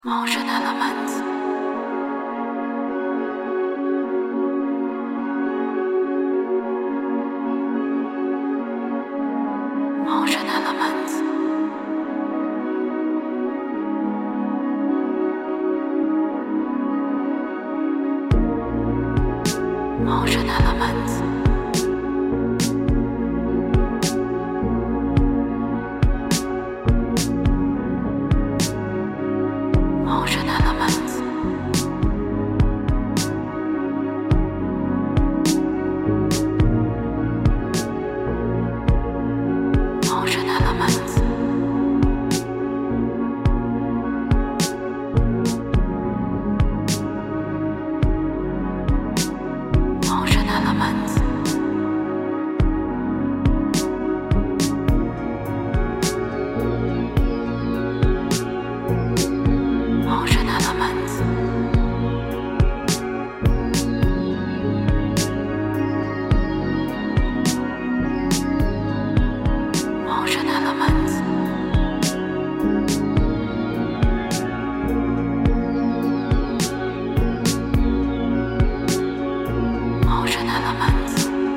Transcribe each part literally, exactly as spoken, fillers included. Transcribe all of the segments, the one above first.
Motion elements. Motion elements. Motion elements. Motion elements. Motion elements. Motion elements. Motion elements. Motion elements. Motion elements.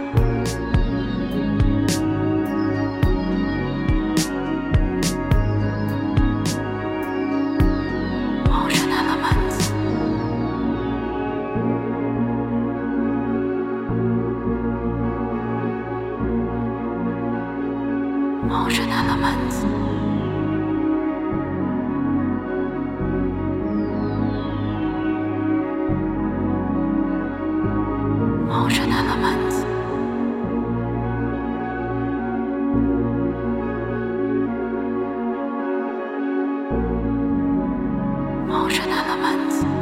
Motion elements. Motion elements. Motion elements. Motion elements.